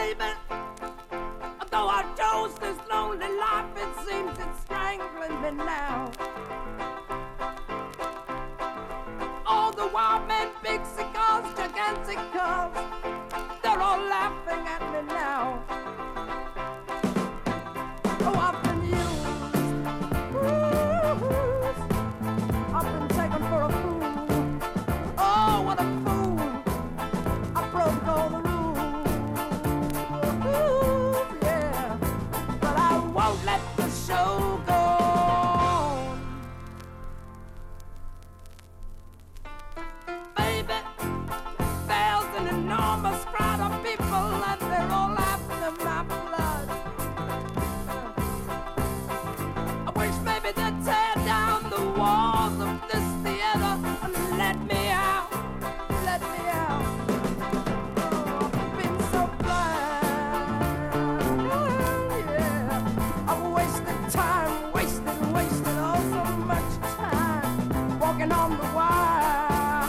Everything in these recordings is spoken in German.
baby. Though I chose this lonely life, it seems it's strangling me now. All the wild men, big cigars, gigantic cars, they're all laughing at me now. Oh, I've been used, I've been taken for a fool. Oh, what a fool, I broke all the rules. Ooh, yeah, but I won't let the show go on. Baby, there's an enormous crowd of people and they're all after my blood. I wish maybe they'd tear down the walls of this theater and let me out, let me out. Oh, I've been so blind, yeah. I've wasted time, wasted, oh so much time walking on the wire,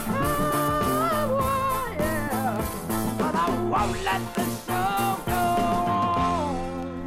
yeah. But I won't let the show go on.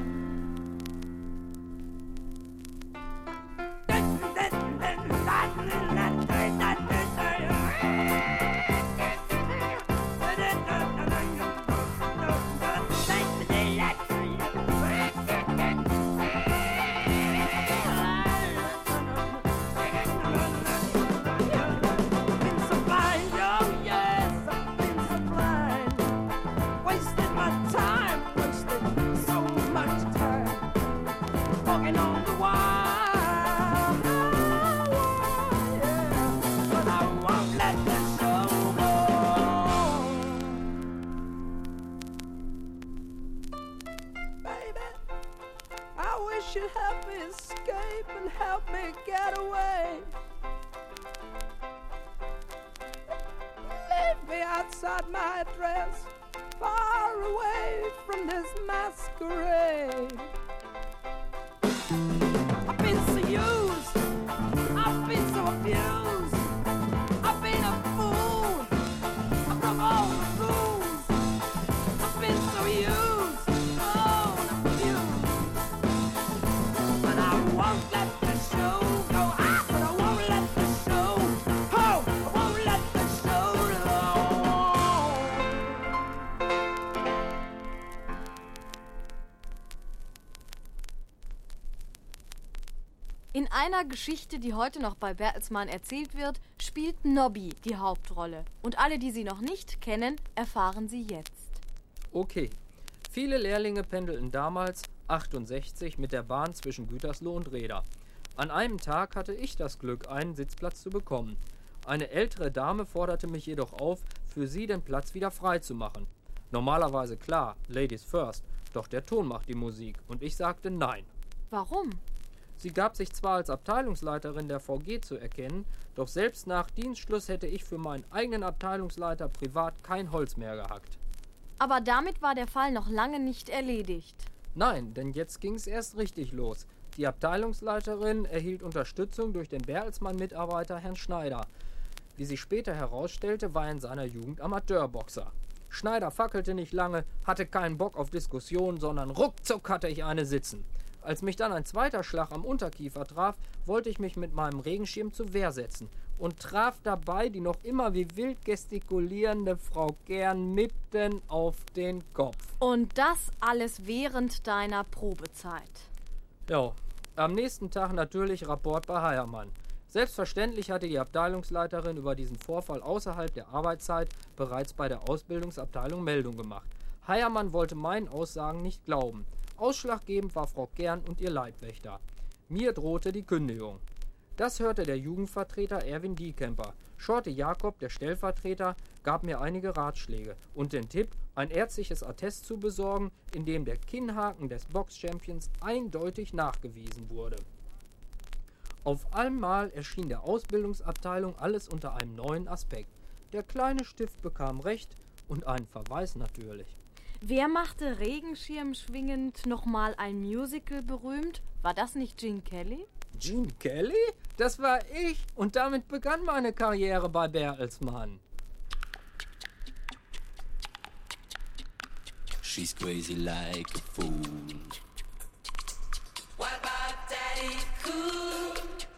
Been so blind, oh yes, I've been so blind. Wasted my time, wasted so much time walking on the wire, yeah. But I won't let the show go on. Baby, I wish you'd help me escape and help me get away. Leave me outside my address, far away from this masquerade. I've been so used, I've been so abused, I've been a fool, I broke all the rules. I've been so used, oh, and abused, but I won't let the show go. But I won't let the show, oh, I won't let the show go. In einer Geschichte, die heute noch bei Bertelsmann erzählt wird, spielt Nobby die Hauptrolle. Und alle, die sie noch nicht kennen, erfahren sie jetzt. Okay. Viele Lehrlinge pendelten damals, 68, mit der Bahn zwischen Gütersloh und Reda. An einem Tag hatte ich das Glück, einen Sitzplatz zu bekommen. Eine ältere Dame forderte mich jedoch auf, für sie den Platz wieder frei zu machen. Normalerweise klar, Ladies first, doch der Ton macht die Musik und ich sagte nein. Warum? Sie gab sich zwar als Abteilungsleiterin der VG zu erkennen, doch selbst nach Dienstschluss hätte ich für meinen eigenen Abteilungsleiter privat kein Holz mehr gehackt. Aber damit war der Fall noch lange nicht erledigt. Nein, denn jetzt ging es erst richtig los. Die Abteilungsleiterin erhielt Unterstützung durch den Bertelsmann-Mitarbeiter Herrn Schneider. Wie sich später herausstellte, war er in seiner Jugend Amateurboxer. Schneider fackelte nicht lange, hatte keinen Bock auf Diskussionen, sondern ruckzuck hatte ich eine sitzen. Als mich dann ein zweiter Schlag am Unterkiefer traf, wollte ich mich mit meinem Regenschirm zur Wehr setzen und traf dabei die noch immer wie wild gestikulierende Frau Gern mitten auf den Kopf. Und das alles während deiner Probezeit. Ja, am nächsten Tag natürlich Rapport bei Heiermann. Selbstverständlich hatte die Abteilungsleiterin über diesen Vorfall außerhalb der Arbeitszeit bereits bei der Ausbildungsabteilung Meldung gemacht. Heiermann wollte meinen Aussagen nicht glauben. Ausschlaggebend war Frau Gern und ihr Leibwächter. Mir drohte die Kündigung. Das hörte der Jugendvertreter Erwin Diekemper. Schorte Jakob, der Stellvertreter, gab mir einige Ratschläge und den Tipp, ein ärztliches Attest zu besorgen, in dem der Kinnhaken des Box-Champions eindeutig nachgewiesen wurde. Auf einmal erschien der Ausbildungsabteilung alles unter einem neuen Aspekt. Der kleine Stift bekam Recht und einen Verweis natürlich. Wer machte Regenschirmschwingend nochmal ein Musical berühmt? War das nicht Gene Kelly? Gene Kelly? Das war ich und damit begann meine Karriere bei Bertelsmann. She's crazy like a fool. What about Daddy Cool?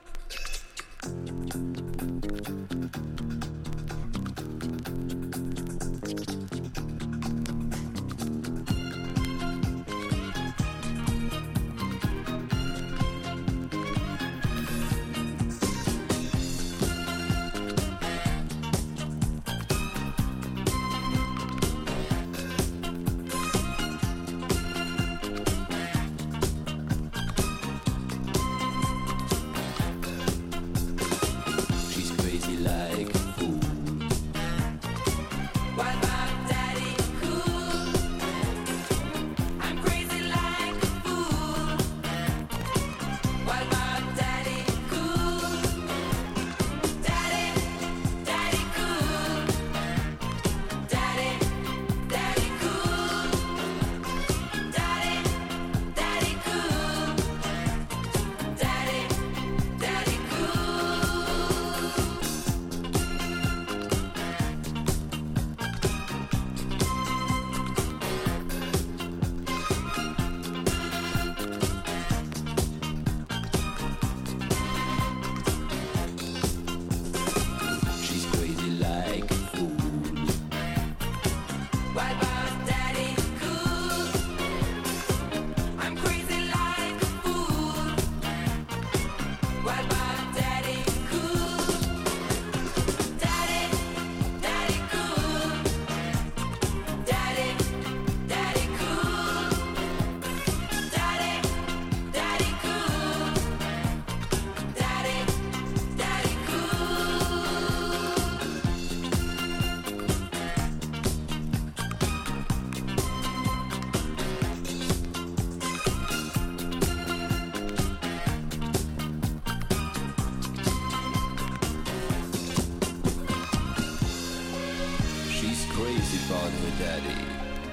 about her daddy.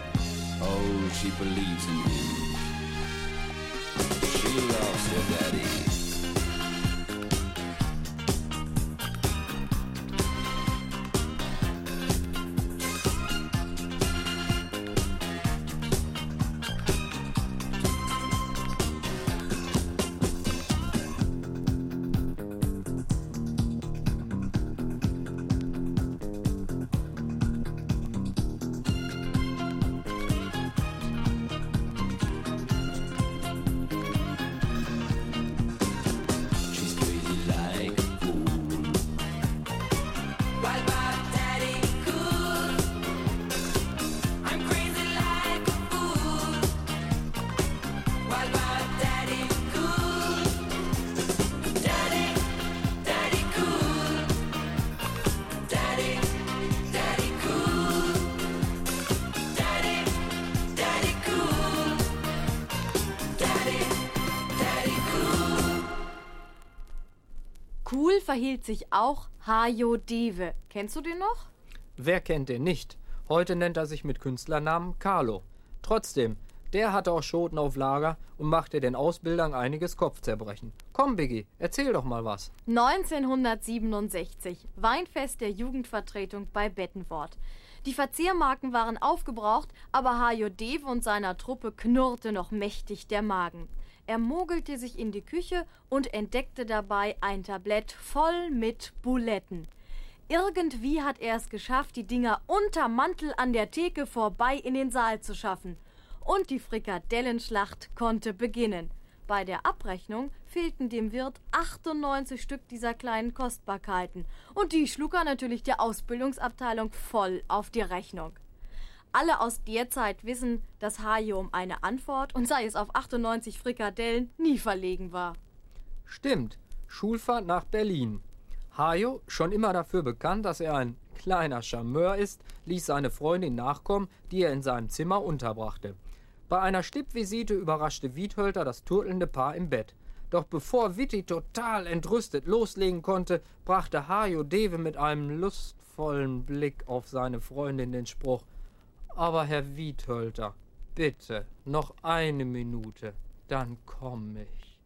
Oh, she believes in him. She loves her daddy. Cool verhielt sich auch Hajo Dewe. Kennst du den noch? Wer kennt den nicht? Heute nennt er sich mit Künstlernamen Carlo. Trotzdem, der hatte auch Schoten auf Lager und machte den Ausbildern einiges Kopfzerbrechen. Komm, Biggie, erzähl doch mal was. 1967, Weinfest der Jugendvertretung bei Bettenwort. Die Verzehrmarken waren aufgebraucht, aber Hajo Dewe und seiner Truppe knurrte noch mächtig der Magen. Er mogelte sich in die Küche und entdeckte dabei ein Tablett voll mit Buletten. Irgendwie hat er es geschafft, die Dinger unter Mantel an der Theke vorbei in den Saal zu schaffen. Und die Frikadellenschlacht konnte beginnen. Bei der Abrechnung fehlten dem Wirt 98 Stück dieser kleinen Kostbarkeiten. Und die schlug er natürlich der Ausbildungsabteilung voll auf die Rechnung. Alle aus der Zeit wissen, dass Hajo um eine Antwort, und sei es auf 98 Frikadellen, nie verlegen war. Stimmt, Schulfahrt nach Berlin. Hajo, schon immer dafür bekannt, dass er ein kleiner Charmeur ist, ließ seine Freundin nachkommen, die er in seinem Zimmer unterbrachte. Bei einer Stippvisite überraschte Wiedhölter das turtelnde Paar im Bett. Doch bevor Witti total entrüstet loslegen konnte, brachte Hajo Dewe mit einem lustvollen Blick auf seine Freundin den Spruch: Aber Herr Wiedhölter, bitte, noch eine Minute, dann komme ich.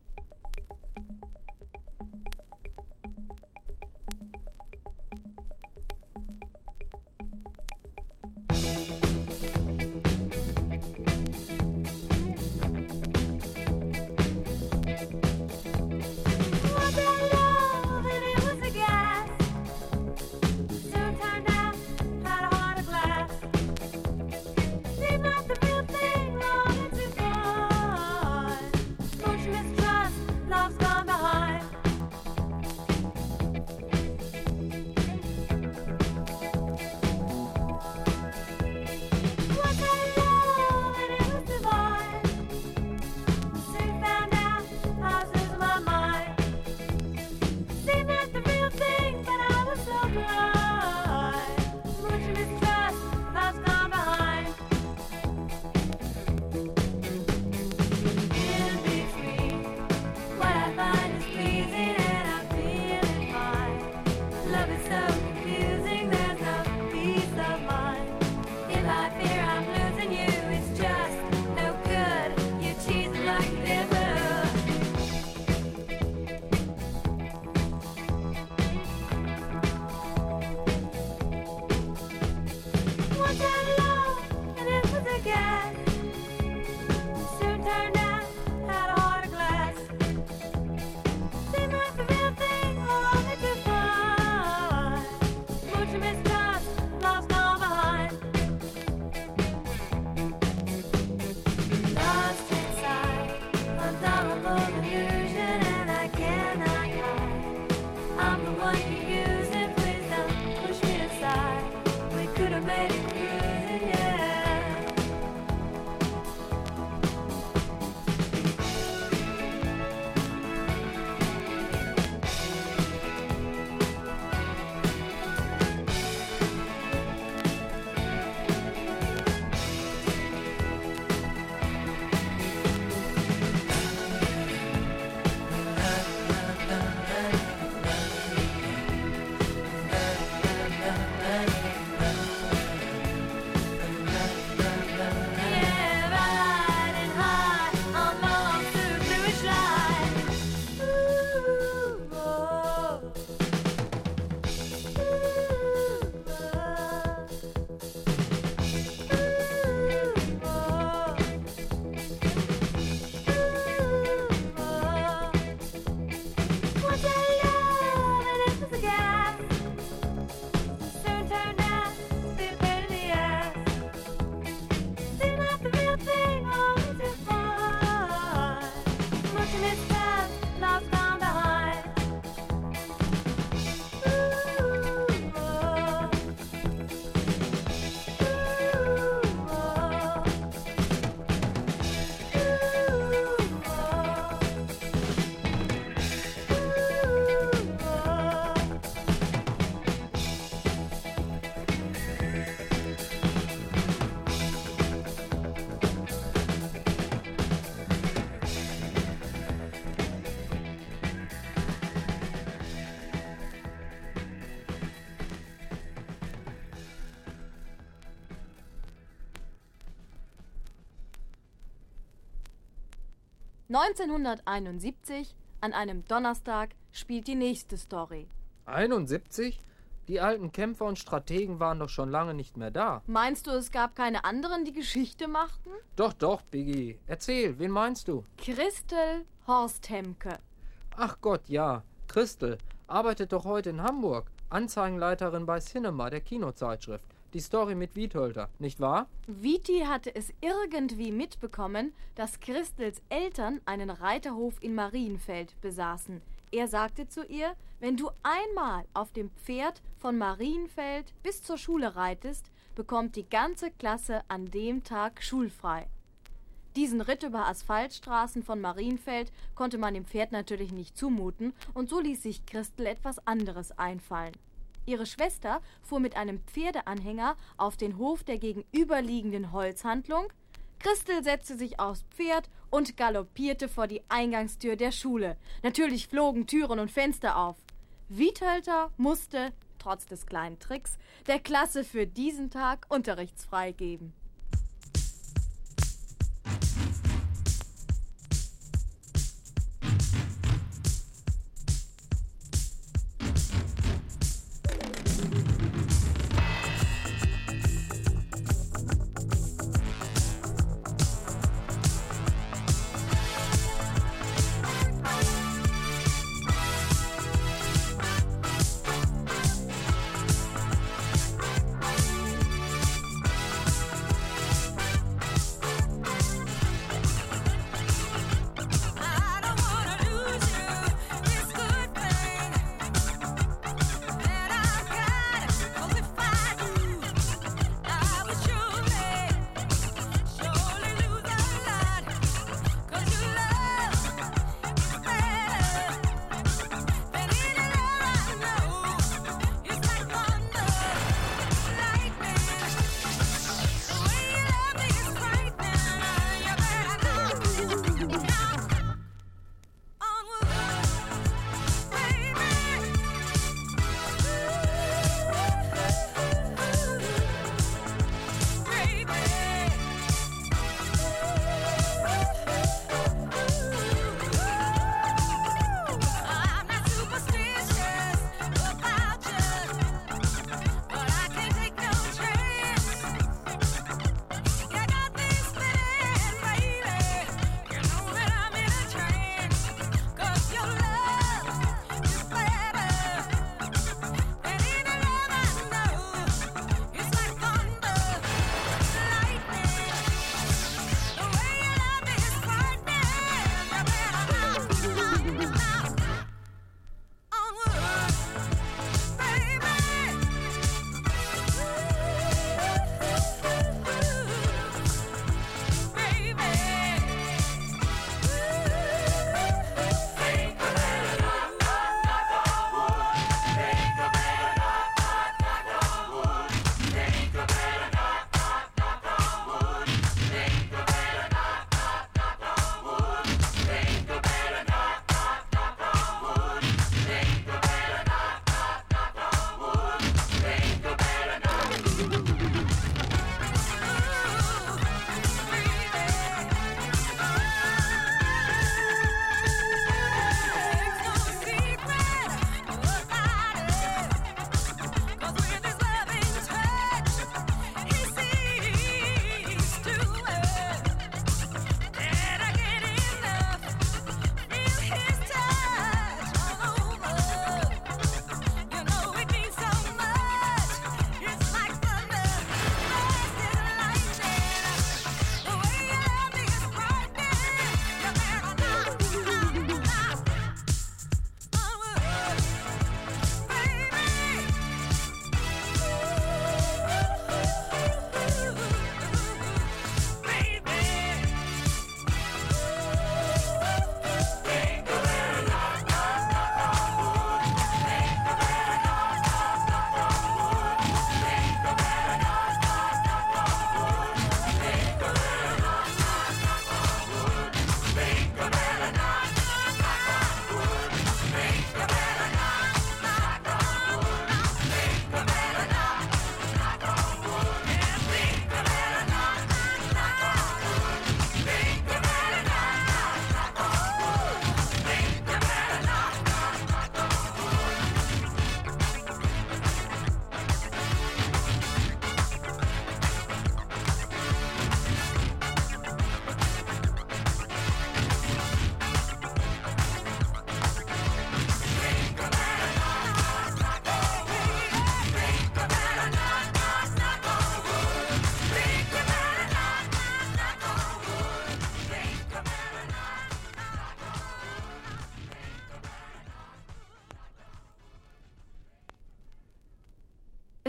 1971, an einem Donnerstag, spielt die nächste Story. 71? Die alten Kämpfer und Strategen waren doch schon lange nicht mehr da. Meinst du, es gab keine anderen, die Geschichte machten? Doch, doch, Biggie. Erzähl, wen meinst du? Christel Horsthemke. Ach Gott, ja. Christel arbeitet doch heute in Hamburg. Anzeigenleiterin bei Cinema, der Kinozeitschrift. Die Story mit Wietholter, nicht wahr? Viti hatte es irgendwie mitbekommen, dass Christels Eltern einen Reiterhof in Marienfeld besaßen. Er sagte zu ihr, wenn du einmal auf dem Pferd von Marienfeld bis zur Schule reitest, bekommt die ganze Klasse an dem Tag schulfrei. Diesen Ritt über Asphaltstraßen von Marienfeld konnte man dem Pferd natürlich nicht zumuten und so ließ sich Christel etwas anderes einfallen. Ihre Schwester fuhr mit einem Pferdeanhänger auf den Hof der gegenüberliegenden Holzhandlung. Christel setzte sich aufs Pferd und galoppierte vor die Eingangstür der Schule. Natürlich flogen Türen und Fenster auf. Wietholter musste, trotz des kleinen Tricks, der Klasse für diesen Tag unterrichtsfrei geben.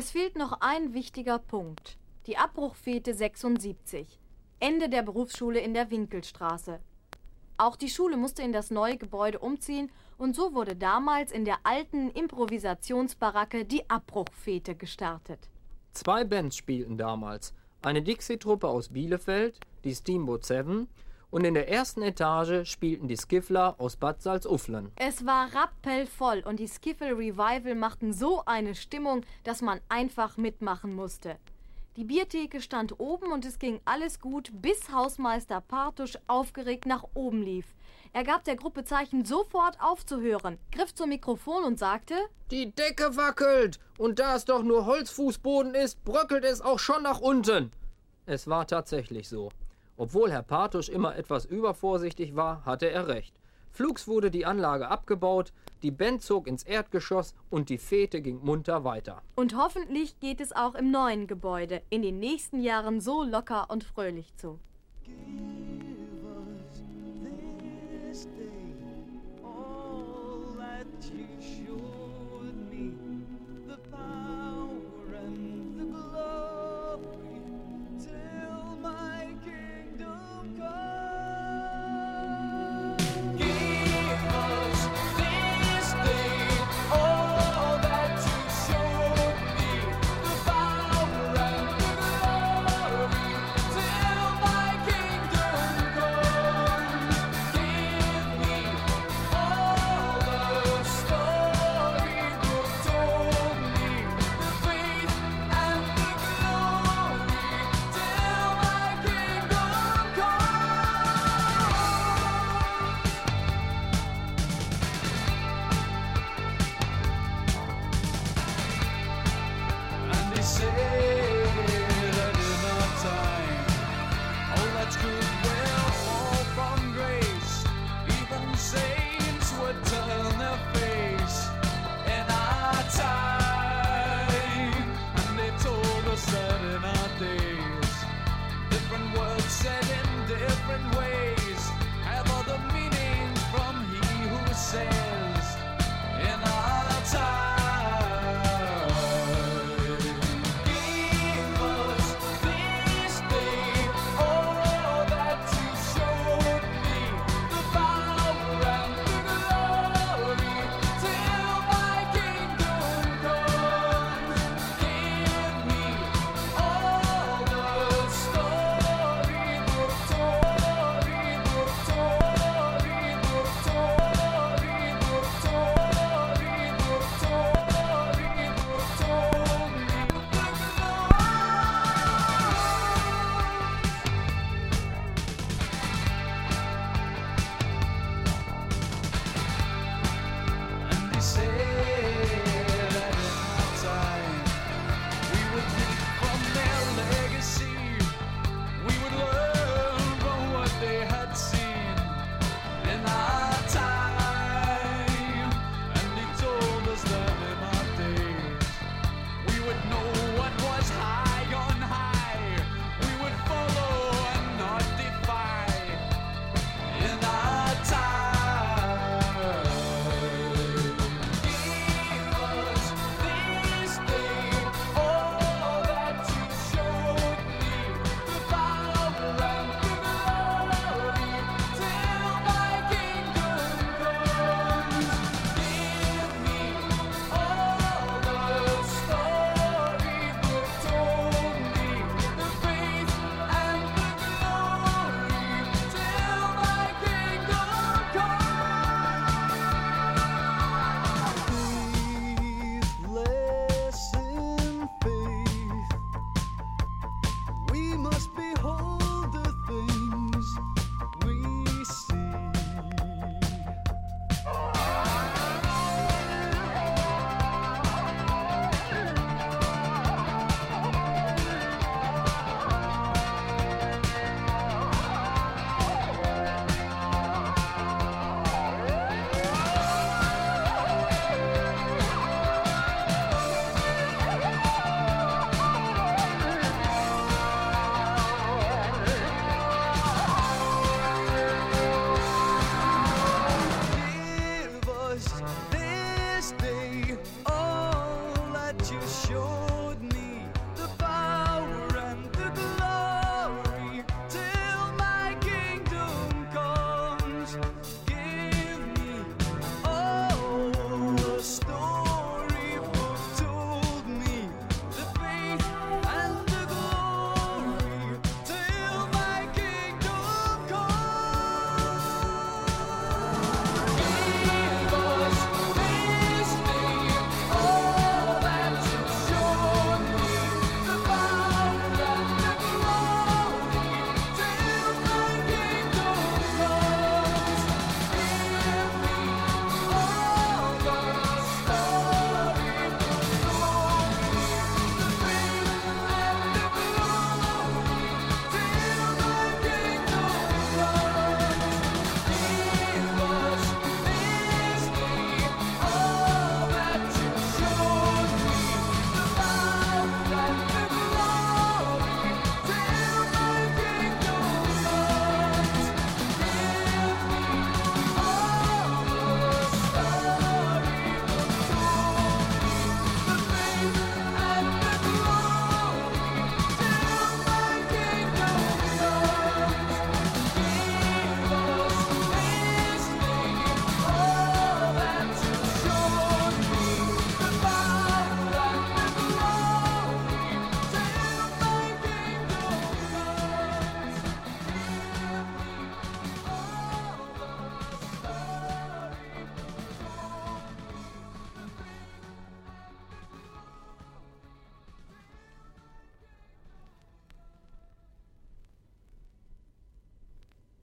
Es fehlt noch ein wichtiger Punkt. Die Abbruchfete 76. Ende der Berufsschule in der Winkelstraße. Auch die Schule musste in das neue Gebäude umziehen und so wurde damals in der alten Improvisationsbaracke die Abbruchfete gestartet. 2 Bands spielten damals. Eine Dixie-Truppe aus Bielefeld, die Steamboat 7, und in der ersten Etage spielten die Skiffler aus Bad Salzuflen. Es war rappelvoll und die Skiffle Revival machten so eine Stimmung, dass man einfach mitmachen musste. Die Biertheke stand oben und es ging alles gut, bis Hausmeister Partusch aufgeregt nach oben lief. Er gab der Gruppe Zeichen, sofort aufzuhören, griff zum Mikrofon und sagte: Die Decke wackelt und da es doch nur Holzfußboden ist, bröckelt es auch schon nach unten. Es war tatsächlich so. Obwohl Herr Partusch immer etwas übervorsichtig war, hatte er recht. Flugs wurde die Anlage abgebaut, die Band zog ins Erdgeschoss und die Fete ging munter weiter. Und hoffentlich geht es auch im neuen Gebäude in den nächsten Jahren so locker und fröhlich zu.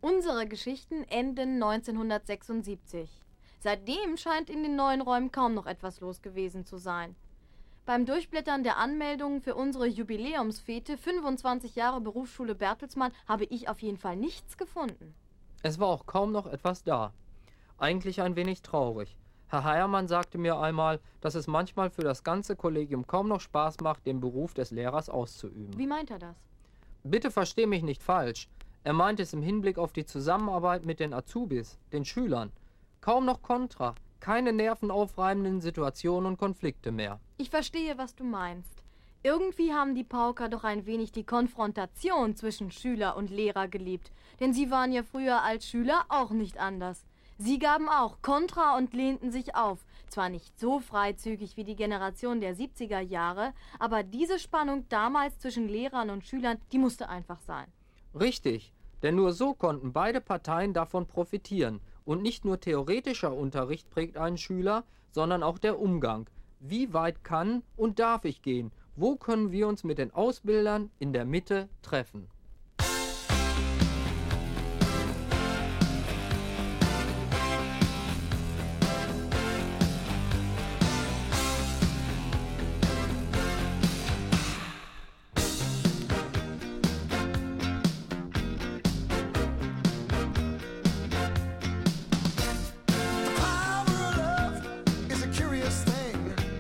Unsere Geschichten enden 1976. Seitdem scheint in den neuen Räumen kaum noch etwas los gewesen zu sein. Beim Durchblättern der Anmeldungen für unsere Jubiläumsfete 25 Jahre Berufsschule Bertelsmann habe ich auf jeden Fall nichts gefunden. Es war auch kaum noch etwas da. Eigentlich ein wenig traurig. Herr Heiermann sagte mir einmal, dass es manchmal für das ganze Kollegium kaum noch Spaß macht, den Beruf des Lehrers auszuüben. Wie meint er das? Bitte versteh mich nicht falsch. Er meint es im Hinblick auf die Zusammenarbeit mit den Azubis, den Schülern. Kaum noch Kontra, keine nervenaufreibenden Situationen und Konflikte mehr. Ich verstehe, was du meinst. Irgendwie haben die Pauker doch ein wenig die Konfrontation zwischen Schüler und Lehrer geliebt. Denn sie waren ja früher als Schüler auch nicht anders. Sie gaben auch Kontra und lehnten sich auf. Zwar nicht so freizügig wie die Generation der 70er Jahre, aber diese Spannung damals zwischen Lehrern und Schülern, die musste einfach sein. Richtig, denn nur so konnten beide Parteien davon profitieren. Und nicht nur theoretischer Unterricht prägt einen Schüler, sondern auch der Umgang. Wie weit kann und darf ich gehen? Wo können wir uns mit den Ausbildern in der Mitte treffen?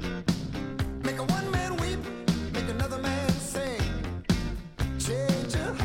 Make a one man weep, make another man sing. Change your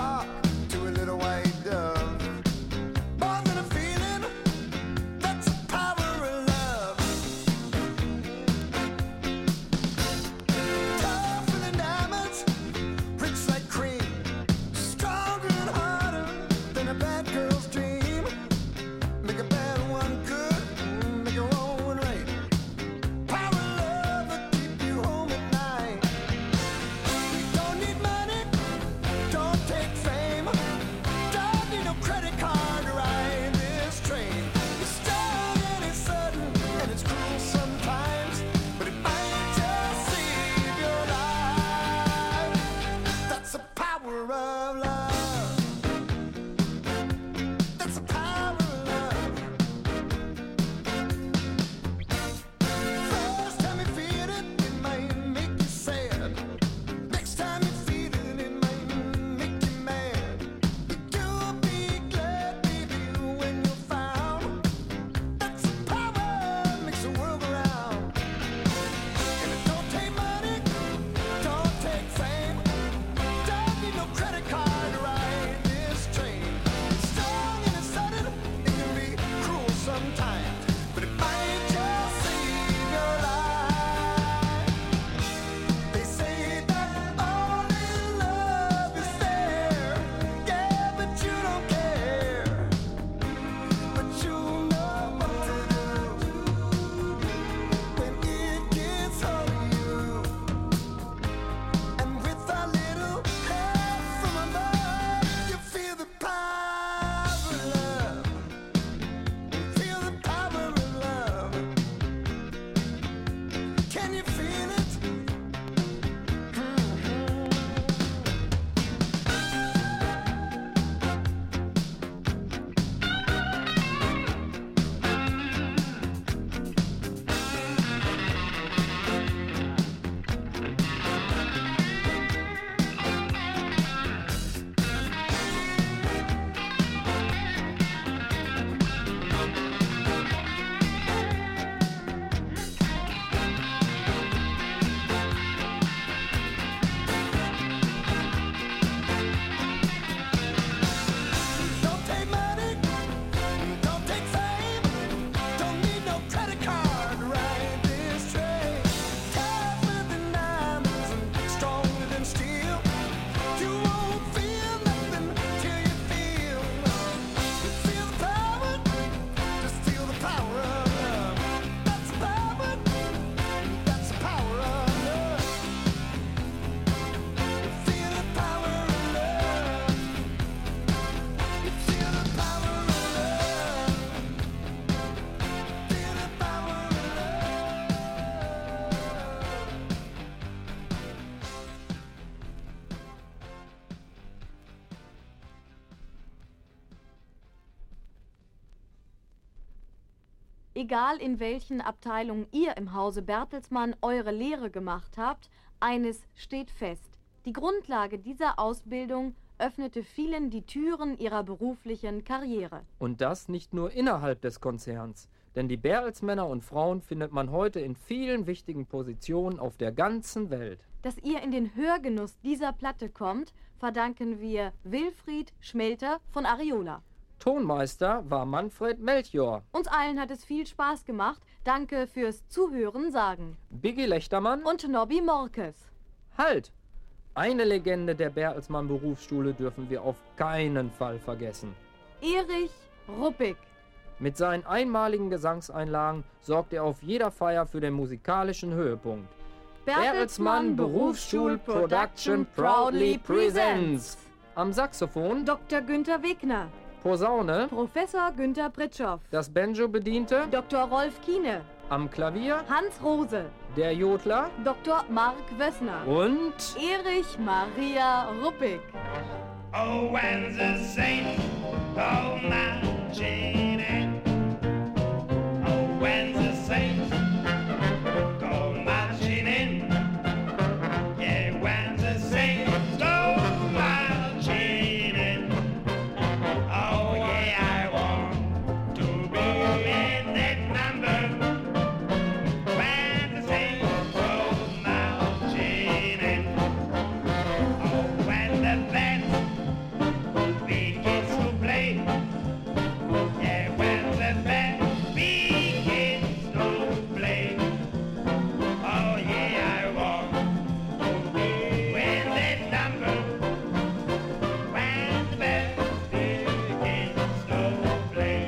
Egal in welchen Abteilungen ihr im Hause Bertelsmann eure Lehre gemacht habt, eines steht fest. Die Grundlage dieser Ausbildung öffnete vielen die Türen ihrer beruflichen Karriere. Und das nicht nur innerhalb des Konzerns, denn die Bertelsmänner und Frauen findet man heute in vielen wichtigen Positionen auf der ganzen Welt. Dass ihr in den Hörgenuss dieser Platte kommt, verdanken wir Wilfried Schmelter von Ariola. Tonmeister war Manfred Melchior. Uns allen hat es viel Spaß gemacht. Danke fürs Zuhören sagen. Biggie Lechtermann Und Nobby Morkes. Halt! Eine Legende der Bertelsmann Berufsschule dürfen wir auf keinen Fall vergessen. Erich Ruppig. Mit seinen einmaligen Gesangseinlagen sorgt er auf jeder Feier für den musikalischen Höhepunkt. Bertelsmann Berufsschul Production proudly presents. Am Saxophon Dr. Günther Wegner. Posaune, Professor Günther Pritschow. das Banjo bediente, Dr. Rolf Kiene. am Klavier Hans Rose. der Jodler Dr. Mark Wössner. und Erich Maria Ruppig. Oh, when the saints go marching in. Oh, when the saints go marching in. Yeah, when the saints go marching in. Oh, yeah, I want to be in that number. When the saints go marching in. Oh, when the band begins to play. Yeah, when the band begins to play. Oh yeah, I want to be in that number. When the band begins to play.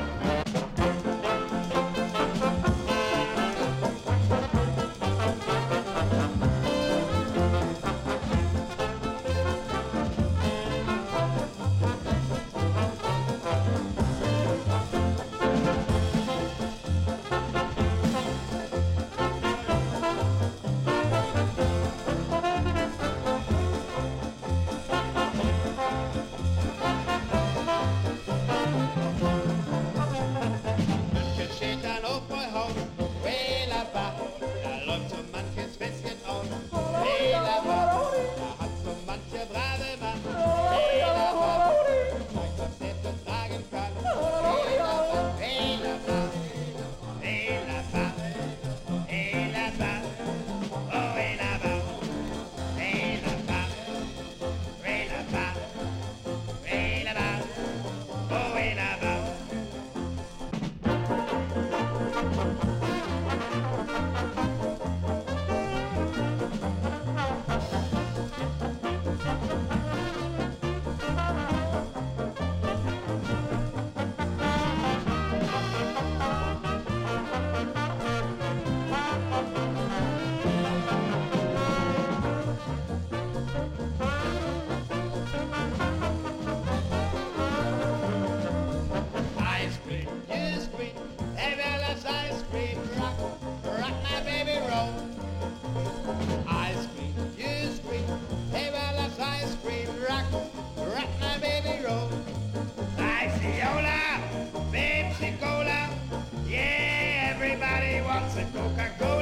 München steht dann auf mein Haus, Wählerbach, da läuft so manches Festchen aus. Wählerbach, da hat so mancher brave Mann. Wählerbach, zeigt, was der zu tragen kann. Wählerbach, Wählerbach, Wählerbach, Wählerbach, oh Wählerbach, Wählerbach, Wählerbach, Wählerbach, oh Wählerbach. Ice cream, yes cream, hey well that's ice cream, rock, rock my baby roll. Ice cream, yes cream, hey well that's ice cream, rock, rock my baby roll. Iceola, Pepsi Cola, yeah everybody wants a Coca-Cola.